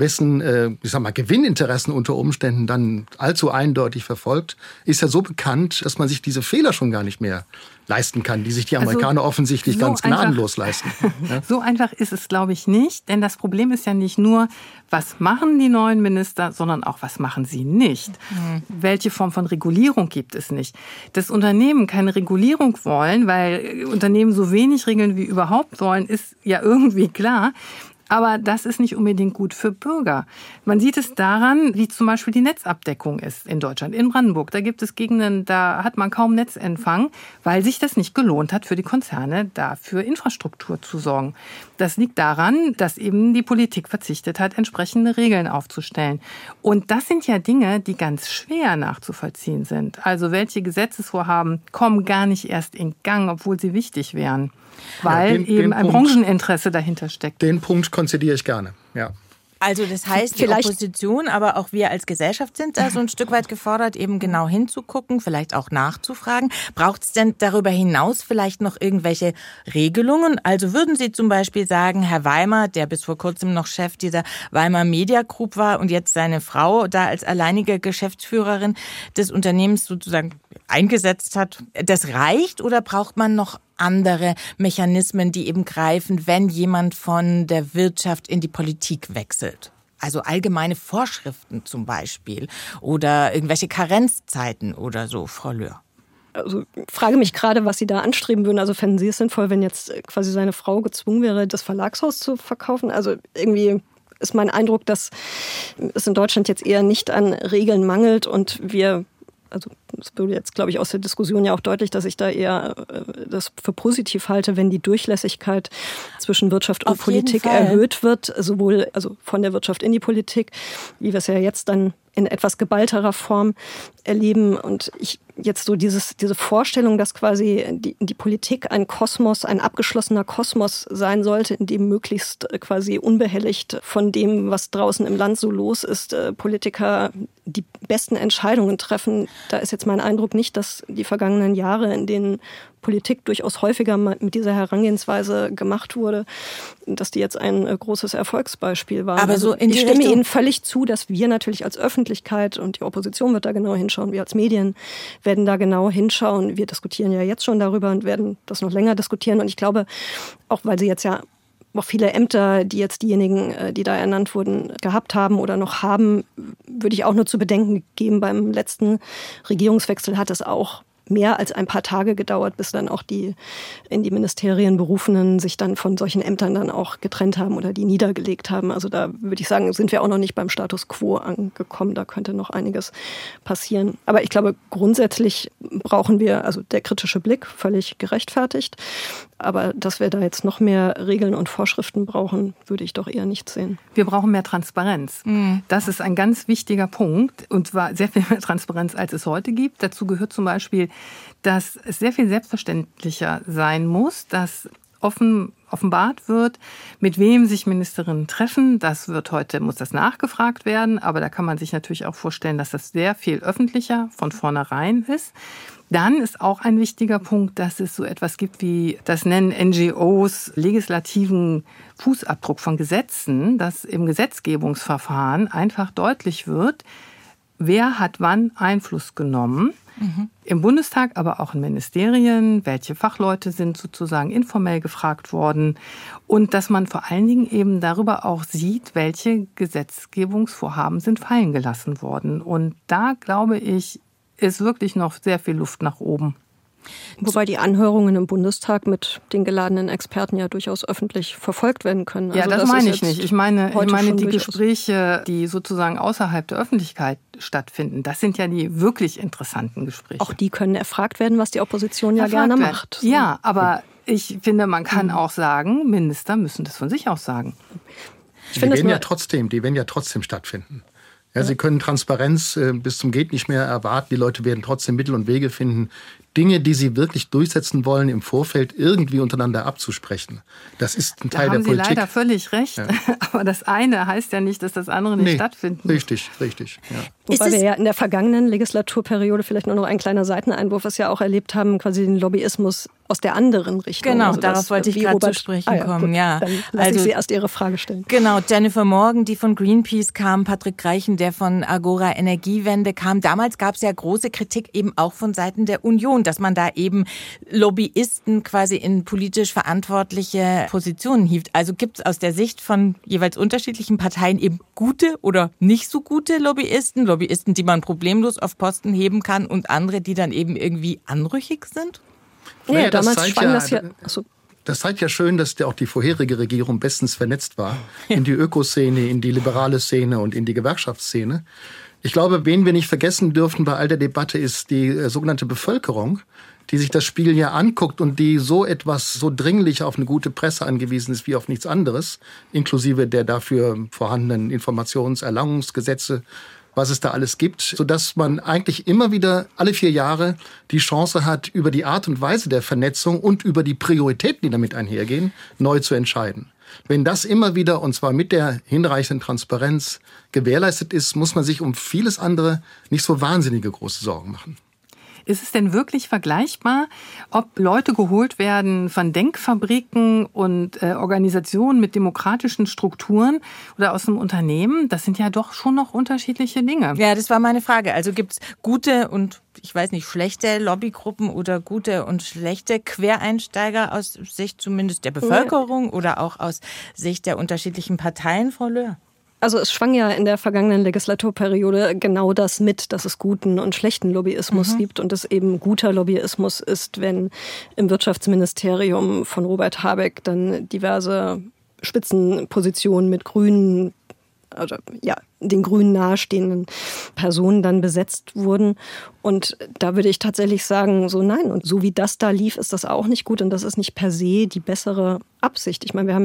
Gewinninteressen unter Umständen dann allzu eindeutig verfolgt, ist ja so bekannt, dass man sich diese Fehler schon gar nicht mehr leisten kann, die sich die Amerikaner offensichtlich so ganz gnadenlos leisten. Ja? So einfach ist es, glaube ich, nicht. Denn das Problem ist ja nicht nur, was machen die neuen Minister, sondern auch, was machen sie nicht. Welche Form von Regulierung gibt es nicht? Dass Unternehmen keine Regulierung wollen, weil Unternehmen so wenig regeln wie überhaupt wollen, ist ja irgendwie klar. Aber das ist nicht unbedingt gut für Bürger. Man sieht es daran, wie zum Beispiel die Netzabdeckung ist in Deutschland. In Brandenburg, da gibt es Gegenden, da hat man kaum Netzempfang, weil sich das nicht gelohnt hat für die Konzerne, da für Infrastruktur zu sorgen. Das liegt daran, dass eben die Politik verzichtet hat, entsprechende Regeln aufzustellen. Und das sind ja Dinge, die ganz schwer nachzuvollziehen sind. Also welche Gesetzesvorhaben kommen gar nicht erst in Gang, obwohl sie wichtig wären. Weil eben ein Brancheninteresse dahinter steckt. Den Punkt konzidiere ich gerne, ja. Also das heißt, die Opposition, aber auch wir als Gesellschaft sind da so ein Stück weit gefordert, eben genau hinzugucken, vielleicht auch nachzufragen. Braucht es denn darüber hinaus vielleicht noch irgendwelche Regelungen? Also würden Sie zum Beispiel sagen, Herr Weimer, der bis vor kurzem noch Chef dieser Weimer Media Group war und jetzt seine Frau da als alleinige Geschäftsführerin des Unternehmens sozusagen eingesetzt hat, das reicht oder braucht man noch andere Mechanismen, die eben greifen, wenn jemand von der Wirtschaft in die Politik wechselt? Also allgemeine Vorschriften zum Beispiel oder irgendwelche Karenzzeiten oder so, Frau Löhr. Also frage mich gerade, was Sie da anstreben würden. Also fänden Sie es sinnvoll, wenn jetzt quasi seine Frau gezwungen wäre, das Verlagshaus zu verkaufen? Also irgendwie ist mein Eindruck, dass es in Deutschland jetzt eher nicht an Regeln mangelt und wir, also das wurde jetzt, glaube ich, aus der Diskussion ja auch deutlich, dass ich da eher das für positiv halte, wenn die Durchlässigkeit zwischen Wirtschaft und Politik erhöht wird, sowohl also von der Wirtschaft in die Politik, wie wir es ja jetzt dann in etwas geballterer Form erleben. Und ich jetzt so diese Vorstellung, dass quasi die Politik ein Kosmos, ein abgeschlossener Kosmos sein sollte, in dem möglichst quasi unbehelligt von dem, was draußen im Land so los ist, Politiker die besten Entscheidungen treffen. Da ist jetzt mein Eindruck nicht, dass die vergangenen Jahre, in denen Politik durchaus häufiger mit dieser Herangehensweise gemacht wurde, dass die jetzt ein großes Erfolgsbeispiel waren. Aber so in die ich stimme Richtung Ihnen völlig zu, dass wir natürlich als Öffentlichkeit und die Opposition wird da genau hinschauen, wir als Medien werden da genau hinschauen. Wir diskutieren ja jetzt schon darüber und werden das noch länger diskutieren. Und ich glaube, auch weil Sie jetzt ja auch viele Ämter, die jetzt diejenigen, die da ernannt wurden, gehabt haben oder noch haben, würde ich auch nur zu bedenken geben, beim letzten Regierungswechsel hat es auch mehr als ein paar Tage gedauert, bis dann auch die in die Ministerien Berufenen sich dann von solchen Ämtern dann auch getrennt haben oder die niedergelegt haben. Also da würde ich sagen, sind wir auch noch nicht beim Status quo angekommen. Da könnte noch einiges passieren. Aber ich glaube, grundsätzlich brauchen wir, also der kritische Blick, völlig gerechtfertigt. Aber dass wir da jetzt noch mehr Regeln und Vorschriften brauchen, würde ich doch eher nicht sehen. Wir brauchen mehr Transparenz. Das ist ein ganz wichtiger Punkt. Und zwar sehr viel mehr Transparenz, als es heute gibt. Dazu gehört zum Beispiel, dass es sehr viel selbstverständlicher sein muss, dass offenbart wird, mit wem sich Ministerinnen treffen. Muss das nachgefragt werden. Aber da kann man sich natürlich auch vorstellen, dass das sehr viel öffentlicher von vornherein ist. Dann ist auch ein wichtiger Punkt, dass es so etwas gibt wie, das nennen NGOs, legislativen Fußabdruck von Gesetzen, dass im Gesetzgebungsverfahren einfach deutlich wird, wer hat wann Einfluss genommen. Im Bundestag, aber auch in Ministerien, welche Fachleute sind sozusagen informell gefragt worden und dass man vor allen Dingen eben darüber auch sieht, welche Gesetzgebungsvorhaben sind fallen gelassen worden. Und da, glaube ich, ist wirklich noch sehr viel Luft nach oben. Wobei die Anhörungen im Bundestag mit den geladenen Experten ja durchaus öffentlich verfolgt werden können. Ja, also das meine ich nicht. Ich meine die Gespräche, die sozusagen außerhalb der Öffentlichkeit stattfinden, das sind ja die wirklich interessanten Gespräche. Auch die können erfragt werden, was die Opposition ja gerne macht. Ja, aber ich finde, man kann auch sagen, Minister müssen das von sich aus sagen. Die werden ja trotzdem stattfinden. Ja, Sie können Transparenz bis zum geht nicht mehr erwarten. Die Leute werden trotzdem Mittel und Wege finden, Dinge, die sie wirklich durchsetzen wollen, im Vorfeld irgendwie untereinander abzusprechen. Das ist ein Teil der Politik. Da haben Sie leider völlig recht. Ja. Aber das eine heißt ja nicht, dass das andere nicht stattfindet. Richtig. Ja. Wobei wir ja in der vergangenen Legislaturperiode, vielleicht nur noch ein kleiner Seiteneinwurf, was ja auch erlebt haben, quasi den Lobbyismus aus der anderen Richtung. Genau, also darauf wollte ich gerade zu sprechen kommen. Gut, ja. Dann lasse ich Sie erst Ihre Frage stellen. Genau, Jennifer Morgan, die von Greenpeace kam, Patrick Greichen, der von Agora Energiewende kam. Damals gab es ja große Kritik eben auch von Seiten der Union, dass man da eben Lobbyisten quasi in politisch verantwortliche Positionen hieft. Also gibt es aus der Sicht von jeweils unterschiedlichen Parteien eben gute oder nicht so gute Lobbyisten, die man problemlos auf Posten heben kann und andere, die dann eben irgendwie anrüchig sind? Ja, damals schwang das ja... Achso. Das zeigt ja schön, dass auch die vorherige Regierung bestens vernetzt war in die Ökoszene, in die liberale Szene und in die Gewerkschaftsszene. Ich glaube, wen wir nicht vergessen dürfen bei all der Debatte, ist die sogenannte Bevölkerung, die sich das Spiel ja anguckt und die so dringlich auf eine gute Presse angewiesen ist wie auf nichts anderes, inklusive der dafür vorhandenen Informationserlangungsgesetze, was es da alles gibt, sodass man eigentlich immer wieder alle 4 Jahre die Chance hat, über die Art und Weise der Vernetzung und über die Prioritäten, die damit einhergehen, neu zu entscheiden. Wenn das immer wieder, und zwar mit der hinreichenden Transparenz, gewährleistet ist, muss man sich um vieles andere nicht so wahnsinnige große Sorgen machen. Ist es denn wirklich vergleichbar, ob Leute geholt werden von Denkfabriken und Organisationen mit demokratischen Strukturen oder aus einem Unternehmen? Das sind ja doch schon noch unterschiedliche Dinge. Ja, das war meine Frage. Also gibt es gute und, ich weiß nicht, schlechte Lobbygruppen oder gute und schlechte Quereinsteiger aus Sicht zumindest der Bevölkerung oder auch aus Sicht der unterschiedlichen Parteien, Frau Löhr? Also es schwang ja in der vergangenen Legislaturperiode genau das mit, dass es guten und schlechten Lobbyismus gibt und es eben guter Lobbyismus ist, wenn im Wirtschaftsministerium von Robert Habeck dann diverse Spitzenpositionen mit Grünen, also ja, den Grünen nahestehenden Personen dann besetzt wurden. Und da würde ich tatsächlich sagen, so nein. Und so wie das da lief, ist das auch nicht gut und das ist nicht per se die bessere Absicht. Ich meine, wir haben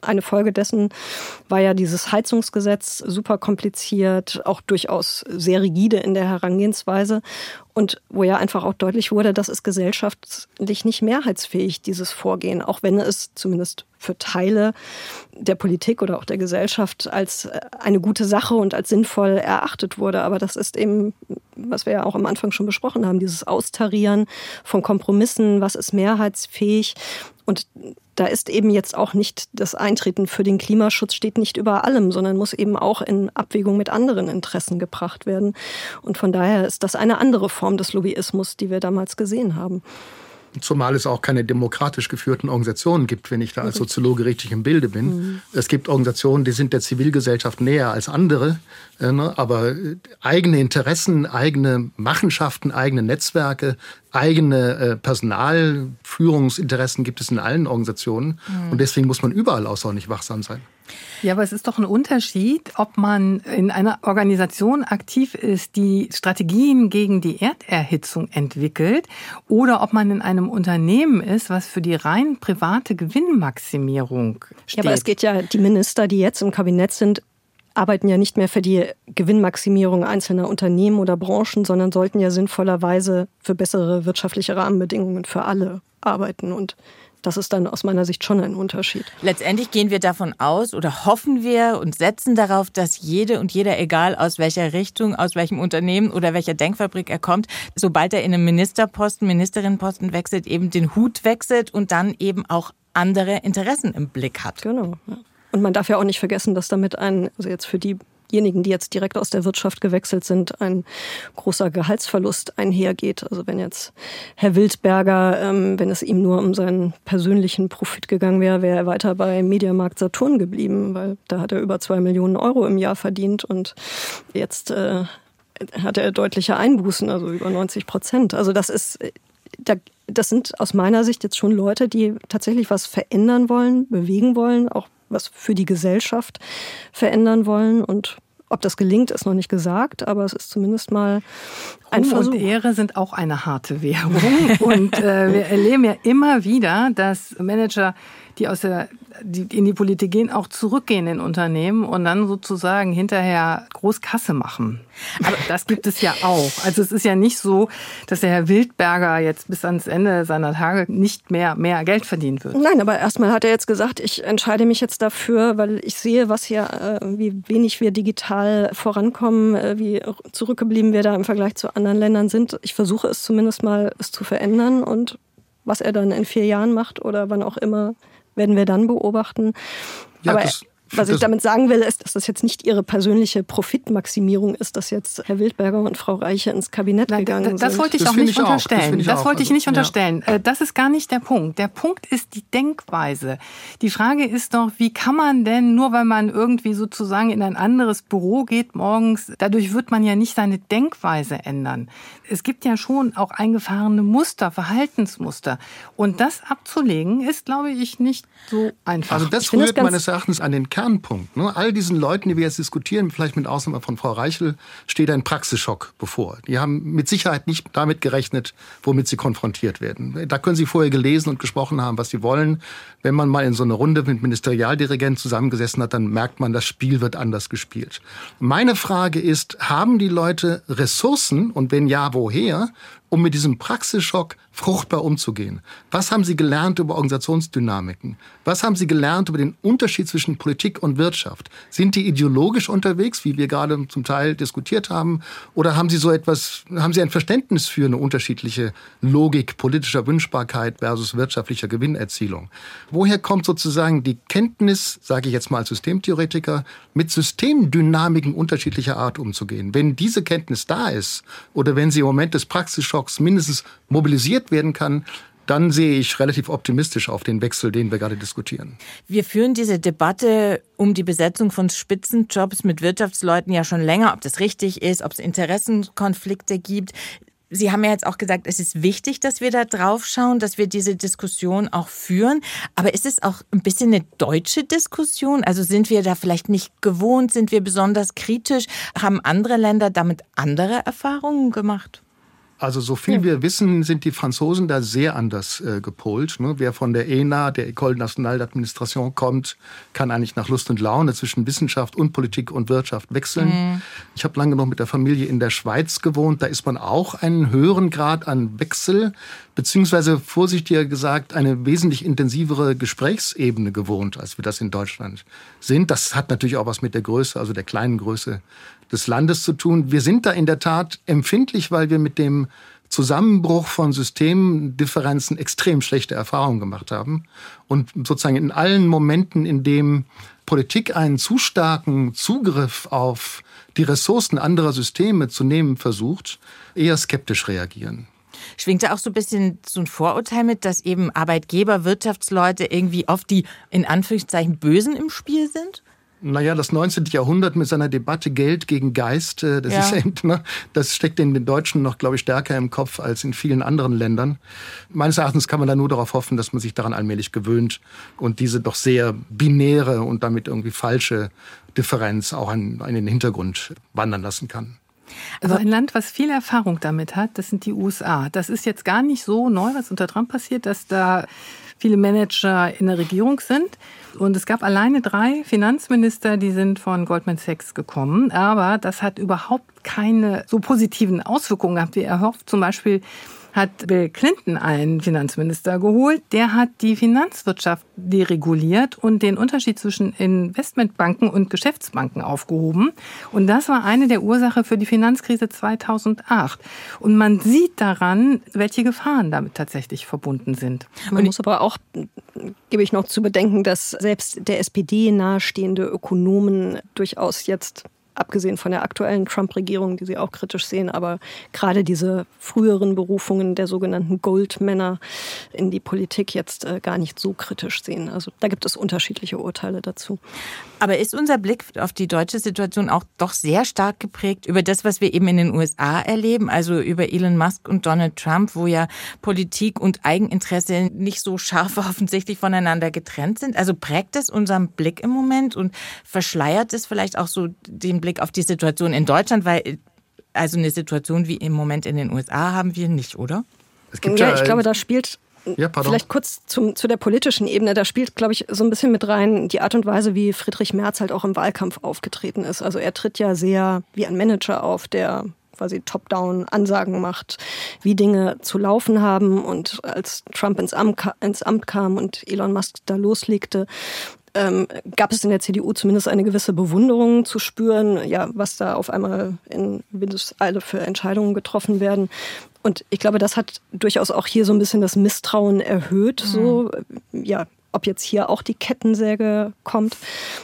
Eine Folge dessen war ja dieses Heizungsgesetz, super kompliziert, auch durchaus sehr rigide in der Herangehensweise. Und wo ja einfach auch deutlich wurde, das ist gesellschaftlich nicht mehrheitsfähig, dieses Vorgehen, auch wenn es zumindest für Teile der Politik oder auch der Gesellschaft als eine gute Sache und als sinnvoll erachtet wurde. Aber das ist eben, was wir ja auch am Anfang schon besprochen haben, dieses Austarieren von Kompromissen, was ist mehrheitsfähig. Und da ist eben jetzt auch nicht das Eintreten für den Klimaschutz steht nicht über allem, sondern muss eben auch in Abwägung mit anderen Interessen gebracht werden. Und von daher ist das eine andere Form des Lobbyismus, die wir damals gesehen haben. Zumal es auch keine demokratisch geführten Organisationen gibt, wenn ich da als Soziologe richtig im Bilde bin. Es gibt Organisationen, die sind der Zivilgesellschaft näher als andere, aber eigene Interessen, eigene Machenschaften, eigene Netzwerke, eigene Personalführungsinteressen gibt es in allen Organisationen. Und deswegen muss man überall außerordentlich wachsam sein. Ja, aber es ist doch ein Unterschied, ob man in einer Organisation aktiv ist, die Strategien gegen die Erderhitzung entwickelt, oder ob man in einem Unternehmen ist, was für die rein private Gewinnmaximierung steht. Ja, aber es geht ja, die Minister, die jetzt im Kabinett sind, arbeiten ja nicht mehr für die Gewinnmaximierung einzelner Unternehmen oder Branchen, sondern sollten ja sinnvollerweise für bessere wirtschaftliche Rahmenbedingungen für alle arbeiten. Und das ist dann aus meiner Sicht schon ein Unterschied. Letztendlich gehen wir davon aus oder hoffen wir und setzen darauf, dass jede und jeder, egal aus welcher Richtung, aus welchem Unternehmen oder welcher Denkfabrik er kommt, sobald er in einem Ministerposten, Ministerinnenposten wechselt, eben den Hut wechselt und dann eben auch andere Interessen im Blick hat. Genau. Ja. Und man darf ja auch nicht vergessen, dass damit also jetzt für diejenigen, die jetzt direkt aus der Wirtschaft gewechselt sind, ein großer Gehaltsverlust einhergeht. Also wenn jetzt Herr Wildberger, wenn es ihm nur um seinen persönlichen Profit gegangen wäre, wäre er weiter bei Mediamarkt Saturn geblieben, weil da hat er über 2 Millionen Euro im Jahr verdient und jetzt hat er deutliche Einbußen, also über 90%. Also das sind aus meiner Sicht jetzt schon Leute, die tatsächlich was verändern wollen, bewegen wollen, auch was für die Gesellschaft verändern wollen. Und ob das gelingt, ist noch nicht gesagt, aber es ist zumindest mal ein Versuch. Und Ehre sind auch eine harte Währung. Und wir erleben ja immer wieder, dass Manager, die in die Politik gehen, auch zurückgehen in Unternehmen und dann sozusagen hinterher Großkasse machen. Aber das gibt es ja auch. Also es ist ja nicht so, dass der Herr Wildberger jetzt bis ans Ende seiner Tage nicht mehr Geld verdienen wird. Nein, aber erstmal hat er jetzt gesagt, ich entscheide mich jetzt dafür, weil ich sehe, was hier, wie wenig wir digital vorankommen, wie zurückgeblieben wir da im Vergleich zu anderen Ländern sind. Ich versuche es zumindest mal, es zu verändern, und was er dann in 4 Jahren macht oder wann auch immer, werden wir dann beobachten. Ja, aber was ich damit sagen will, ist, dass das jetzt nicht ihre persönliche Profitmaximierung ist, dass jetzt Herr Wildberger und Frau Reiche ins Kabinett gegangen sind. Das wollte ich auch nicht unterstellen. Das wollte ich nicht unterstellen. Das ist gar nicht der Punkt. Der Punkt ist die Denkweise. Die Frage ist doch, wie kann man denn, nur weil man irgendwie sozusagen in ein anderes Büro geht morgens, dadurch wird man ja nicht seine Denkweise ändern. Es gibt ja schon auch eingefahrene Muster, Verhaltensmuster. Und das abzulegen, ist, glaube ich, nicht so einfach. Also das rührt meines Erachtens an den Kernpunkt. All diesen Leuten, die wir jetzt diskutieren, vielleicht mit Ausnahme von Frau Reichel, steht ein Praxisschock bevor. Die haben mit Sicherheit nicht damit gerechnet, womit sie konfrontiert werden. Da können sie vorher gelesen und gesprochen haben, was sie wollen. Wenn man mal in so eine Runde mit Ministerialdirigenten zusammengesessen hat, dann merkt man, das Spiel wird anders gespielt. Meine Frage ist, haben die Leute Ressourcen, und wenn ja, woher, um mit diesem Praxisschock fruchtbar umzugehen? Was haben Sie gelernt über Organisationsdynamiken? Was haben Sie gelernt über den Unterschied zwischen Politik und Wirtschaft? Sind die ideologisch unterwegs, wie wir gerade zum Teil diskutiert haben? Oder haben Sie haben Sie ein Verständnis für eine unterschiedliche Logik politischer Wünschbarkeit versus wirtschaftlicher Gewinnerzielung? Woher kommt sozusagen die Kenntnis, sage ich jetzt mal als Systemtheoretiker, mit Systemdynamiken unterschiedlicher Art umzugehen? Wenn diese Kenntnis da ist oder wenn sie im Moment des Praxisschocks mindestens mobilisiert werden kann, dann sehe ich relativ optimistisch auf den Wechsel, den wir gerade diskutieren. Wir führen diese Debatte um die Besetzung von Spitzenjobs mit Wirtschaftsleuten ja schon länger, ob das richtig ist, ob es Interessenkonflikte gibt. Sie haben ja jetzt auch gesagt, es ist wichtig, dass wir da drauf schauen, dass wir diese Diskussion auch führen. Aber ist es auch ein bisschen eine deutsche Diskussion? Also sind wir da vielleicht nicht gewohnt? Sind wir besonders kritisch? Haben andere Länder damit andere Erfahrungen gemacht? Also so viel wir wissen, sind die Franzosen da sehr anders gepolt. Ne? Wer von der ENA, der École Nationale d'Administration, kommt, kann eigentlich nach Lust und Laune zwischen Wissenschaft und Politik und Wirtschaft wechseln. Ich habe lange noch mit der Familie in der Schweiz gewohnt. Da ist man auch einen höheren Grad an Wechsel, beziehungsweise vorsichtiger gesagt eine wesentlich intensivere Gesprächsebene gewohnt, als wir das in Deutschland sind. Das hat natürlich auch was mit der Größe, also der kleinen Größe des Landes zu tun. Wir sind da in der Tat empfindlich, weil wir mit dem Zusammenbruch von Systemdifferenzen extrem schlechte Erfahrungen gemacht haben. Und sozusagen in allen Momenten, in dem Politik einen zu starken Zugriff auf die Ressourcen anderer Systeme zu nehmen versucht, eher skeptisch reagieren. Schwingt da auch so ein bisschen so ein Vorurteil mit, dass eben Arbeitgeber, Wirtschaftsleute irgendwie oft die, in Anführungszeichen, Bösen im Spiel sind? Naja, das 19. Jahrhundert mit seiner Debatte Geld gegen Geist, das steckt in den Deutschen noch, glaube ich, stärker im Kopf als in vielen anderen Ländern. Meines Erachtens kann man da nur darauf hoffen, dass man sich daran allmählich gewöhnt und diese doch sehr binäre und damit irgendwie falsche Differenz auch in den Hintergrund wandern lassen kann. Also ein Land, was viel Erfahrung damit hat, das sind die USA. Das ist jetzt gar nicht so neu, was unter Trump passiert, dass da viele Manager in der Regierung sind. Und es gab alleine 3 Finanzminister, die sind von Goldman Sachs gekommen. Aber das hat überhaupt keine so positiven Auswirkungen gehabt, wie erhofft. Zum Beispiel hat Bill Clinton einen Finanzminister geholt. Der hat die Finanzwirtschaft dereguliert und den Unterschied zwischen Investmentbanken und Geschäftsbanken aufgehoben. Und das war eine der Ursachen für die Finanzkrise 2008. Und man sieht daran, welche Gefahren damit tatsächlich verbunden sind. Man muss aber auch, gebe ich noch zu bedenken, dass selbst der SPD nahestehende Ökonomen durchaus jetzt, abgesehen von der aktuellen Trump-Regierung, die sie auch kritisch sehen, aber gerade diese früheren Berufungen der sogenannten Goldmänner in die Politik jetzt gar nicht so kritisch sehen. Also da gibt es unterschiedliche Urteile dazu. Aber ist unser Blick auf die deutsche Situation auch doch sehr stark geprägt über das, was wir eben in den USA erleben, also über Elon Musk und Donald Trump, wo ja Politik und Eigeninteresse nicht so scharf offensichtlich voneinander getrennt sind? Also prägt es unseren Blick im Moment und verschleiert es vielleicht auch so den Blick auf die Situation in Deutschland, weil also eine Situation wie im Moment in den USA haben wir nicht, oder? Es gibt ich glaube, da spielt vielleicht kurz zu der politischen Ebene, da spielt, glaube ich, so ein bisschen mit rein die Art und Weise, wie Friedrich Merz halt auch im Wahlkampf aufgetreten ist. Also er tritt ja sehr wie ein Manager auf, der quasi top-down Ansagen macht, wie Dinge zu laufen haben. Und als Trump ins Amt kam und Elon Musk da loslegte, gab es in der CDU zumindest eine gewisse Bewunderung zu spüren, ja, was da auf einmal in Windeseile für Entscheidungen getroffen werden. Und ich glaube, das hat durchaus auch hier so ein bisschen das Misstrauen erhöht, so, ja, ob jetzt hier auch die Kettensäge kommt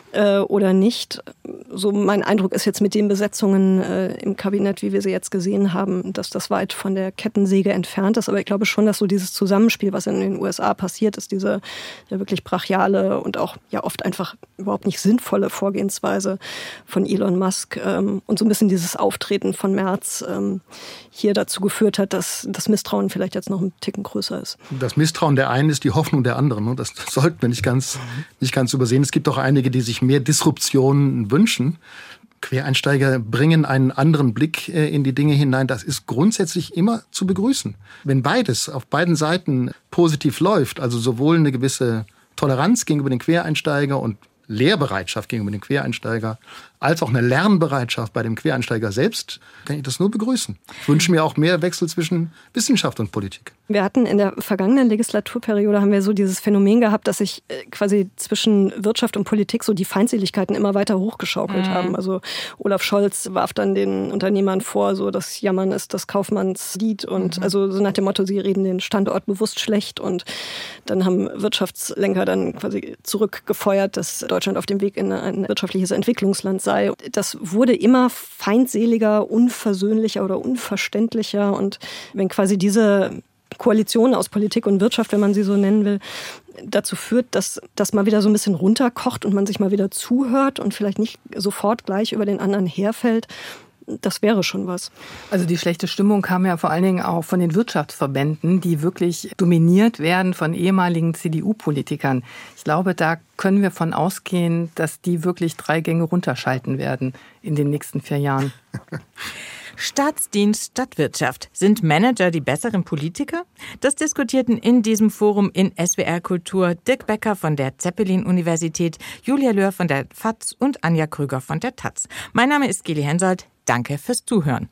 oder nicht. So mein Eindruck ist jetzt mit den Besetzungen im Kabinett, wie wir sie jetzt gesehen haben, dass das weit von der Kettensäge entfernt ist. Aber ich glaube schon, dass so dieses Zusammenspiel, was in den USA passiert ist, diese ja wirklich brachiale und auch ja oft einfach überhaupt nicht sinnvolle Vorgehensweise von Elon Musk und so ein bisschen dieses Auftreten von Merz hier dazu geführt hat, dass das Misstrauen vielleicht jetzt noch ein Ticken größer ist. Das Misstrauen der einen ist die Hoffnung der anderen. Ne? Das sollten wir nicht ganz übersehen. Es gibt auch einige, die sich mehr Disruption wünschen. Quereinsteiger bringen einen anderen Blick in die Dinge hinein. Das ist grundsätzlich immer zu begrüßen. Wenn beides auf beiden Seiten positiv läuft, also sowohl eine gewisse Toleranz gegenüber den Quereinsteiger und Lehrbereitschaft gegenüber dem Quereinsteiger, als auch eine Lernbereitschaft bei dem Quereinsteiger selbst, kann ich das nur begrüßen. Ich wünsche mir auch mehr Wechsel zwischen Wissenschaft und Politik. Wir hatten in der vergangenen Legislaturperiode haben wir so dieses Phänomen gehabt, dass sich quasi zwischen Wirtschaft und Politik so die Feindseligkeiten immer weiter hochgeschaukelt haben. Also Olaf Scholz warf dann den Unternehmern vor, so das Jammern ist das Kaufmannslied und also so nach dem Motto, sie reden den Standort bewusst schlecht und dann haben Wirtschaftslenker dann quasi zurückgefeuert, dass Deutschland auf dem Weg in ein wirtschaftliches Entwicklungsland sei. Das wurde immer feindseliger, unversöhnlicher oder unverständlicher und wenn quasi diese Koalition aus Politik und Wirtschaft, wenn man sie so nennen will, dazu führt, dass das mal wieder so ein bisschen runterkocht und man sich mal wieder zuhört und vielleicht nicht sofort gleich über den anderen herfällt. Das wäre schon was. Also die schlechte Stimmung kam ja vor allen Dingen auch von den Wirtschaftsverbänden, die wirklich dominiert werden von ehemaligen CDU-Politikern. Ich glaube, da können wir von ausgehen, dass die wirklich 3 Gänge runterschalten werden in den nächsten 4 Jahren. Staatsdienst, Stadtwirtschaft. Sind Manager die besseren Politiker? Das diskutierten in diesem Forum in SWR Kultur Dirk Becker von der Zeppelin-Universität, Julia Löhr von der FAZ und Anja Krüger von der taz. Mein Name ist Geli Hensoldt. Danke fürs Zuhören.